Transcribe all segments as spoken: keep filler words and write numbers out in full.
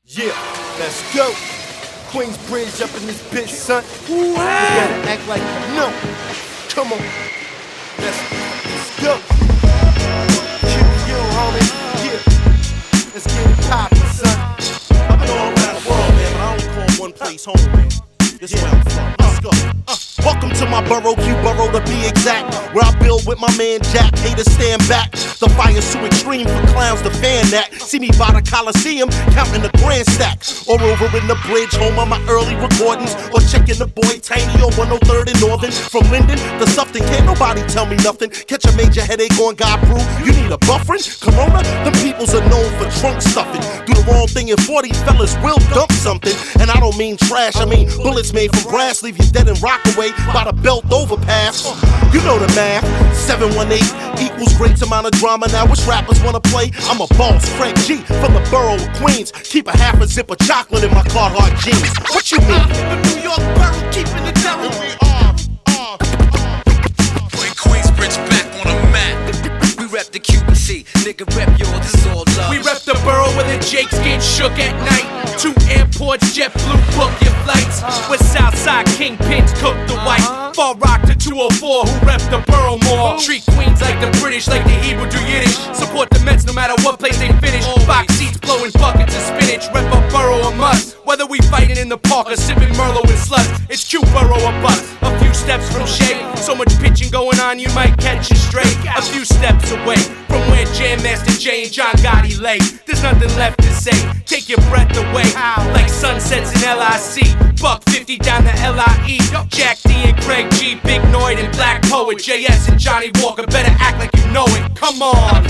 Yeah, let's go. Queensbridge up in this bitch, son. You better act like you know. Come on. Let's, let's go. Kill you, homie. Yeah. Let's get it poppin', son. I've been all around the world, man, but I only call one place home, man. This is where I'm from. Let's go. Uh, welcome to my borough, Q Borough to be exact. Where I build with my man Jack. Haters stand back. The fire's too extreme for clowns to fan that. See me by the Coliseum, counting the grand stacks. Or over in the bridge, home of my early recordings. Or checking the boy Tiny on one oh third and Northern. From Linden to Sufton, can't nobody tell me nothing. Catch a major headache on God Brew. You need a buffering? Corona? Them peoples are known for trunk stuffing. Do the wrong thing and forty fellas will dump something. And I don't mean trash, I mean bullets made from brass. Leave you dead and rock away by the belt overpass. You know the math. seven one eight equals great amount of drama. Now which rappers wanna play? I'm a boss, Frank G from the borough of Queens. Keep a half a zip of chocolate in my Carhartt jeans. What you mean? The New York borough keeping it down. Here we are, are, are. Putting Queensbridge back on the map. We rep the Q B C, nigga rep yours, this is all love. We rep the borough where the Jakes get shook at night. Two airports, JetBlue, book your flights. With Southside Kingpins, cook the white. Far Rock to two oh four, who rep the borough more. Treat Queens like the British, like the Hebrew do Yiddish. Support the Mets no matter what place they finish. Box seats blowing buckets of spinach. Rep a borough a must. Whether we fighting in the park or sipping Merlot and sluts, it's Q Borough a bust. A few steps from Shea, so much pitching going on you might catch a stray. A few steps away from where Jam Master Jay and John Gotti lay. There's nothing left to say, take your breath away. Like sunsets in L I C, buck fifty down to L I E. Jack D and Craig G, Big Noid and Black Poet. J S and Johnny Walker, better act like you know it. Come on.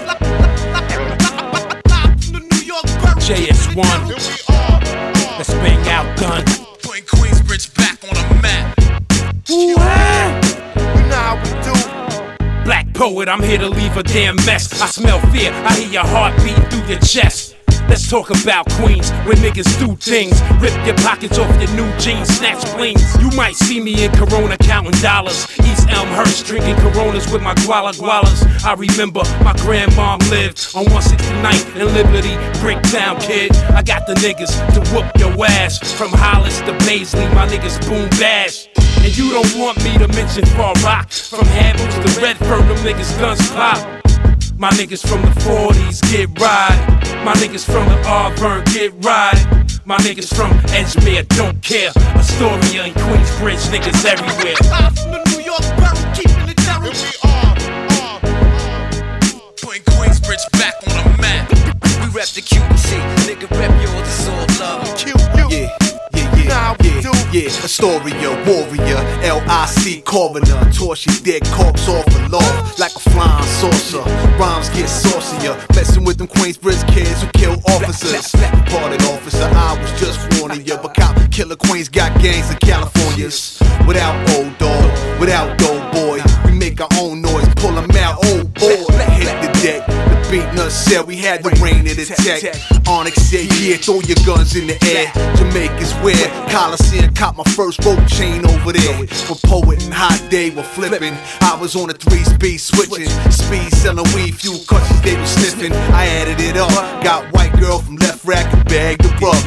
J S one, Here we are, are. let's bang out gun. Putting Queensbridge back on the map. You know how we do. Black Poet, I'm here to leave a damn mess. I smell fear, I hear your heart beating through your chest. Let's talk about Queens, where niggas do things. Rip your pockets off your new jeans, snatch blings. You might see me in Corona counting dollars. East Elmhurst drinking Coronas with my guala gualas. I remember my grandmom lived on one sixty-ninth and Liberty, Bricktown, kid. I got the niggas to whoop your ass. From Hollis to Paisley, my niggas boom bash. And you don't want me to mention Far Rock. From Hamilton to Redford, them niggas guns pop. My niggas from the forties get ride. My niggas from the Auburn get ride. My niggas from Edgemere don't care. Astoria and Queensbridge niggas everywhere. The New York borough keeping it down. Here we are, are, are. Putting Queensbridge back on the map. We rep the Q B C, nigga rep yours, this is all love. Kill you. Yeah, yeah, yeah, Now we yeah, do. yeah. Astoria, warrior, L I C coroner. Torch your dead corpse off the loft like a flying saucer. Rhymes get saucier, messing with them Queensbridge kids who kill officers. Departed officer, I was just warning you, but cop killer Queens got gangs in Californias. Without old dog, without dope boy, we make our own noise, pull them out, old boy. Hit the deck. Beat nuts said we had the rain in the tech. Onyx said, yeah, throw your guns in the air. Jamaica's where Coliseum caught my first rope chain over there. When Poet and Hot Day were flipping, I was on a three-speed switching. Speed selling weed, few countries they was sniffing. I added it up, got white girl from left rack and bagged the rub.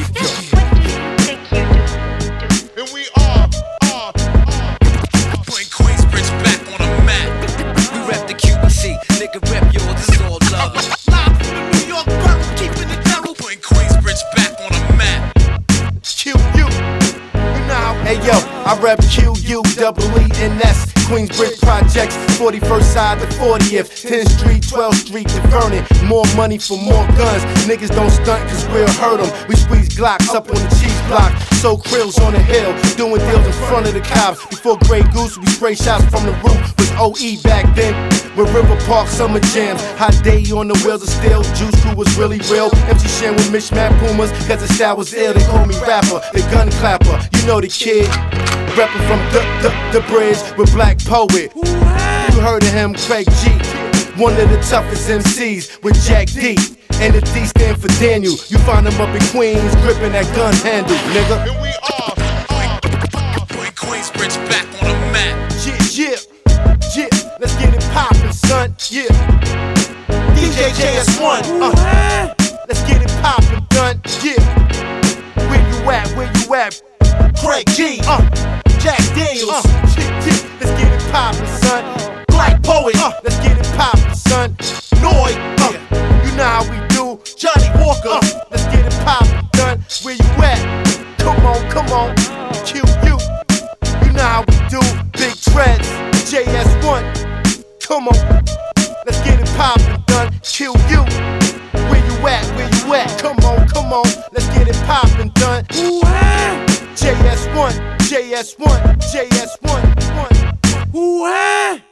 Here we are, are, are. Putting Queensbridge back on the map. We rep the Q B C, nigga rep yours, this is all love. The New York borough keeping it down. Putting Queensbridge back on the map. Q U. You know how. Hey yo, I rep Q U, double E N S. Queensbridge Projects, forty-first side to fortieth, tenth Street, twelfth Street to Vernon. More money for more guns. Niggas don't stunt cause we'll hurt them. We squeeze Glocks up on the cheese block. So krills on the hill, doing deals in front of the cops. Before Grey Goose, we spray shots from the roof. Was O E back then. With River Park summer jams. Hot Day on the wheels of steel. Juice Crew was really real. M C Shan with Mishmat Pumas, cause the style was ill. They call me rapper, the gun clapper. You know the kid. Reppin' from the, the, the bridge with Black Poet. You heard of him, Craig G. One of the toughest M Cs with Jack D. And the D stand for Daniel. You find him up in Queens, gripping that gun handle, nigga. Here we are, are, are. Putting Queensbridge back on the map. Yeah, yeah, yeah. Let's get it poppin', son. Yeah. D J J S one. Uh. Let's get it poppin', done. Yeah. Craig G, uh, Jack Daniels, Uh, chick, chick, let's get it poppin', son. Black Poet, Uh, let's get it poppin', son. Noy, Uh, you know how we do. Johnny Walker, Uh, let's get it poppin', son. Where you at? Come on, come on. Q U. You know how we do. Big Treads, J S one. Come on. Let's get it poppin', son. Q U. Where you at? Where you at? Come on, come on. Let's get it poppin', son. J S one, J S one, J S one, one. Ooh, ah.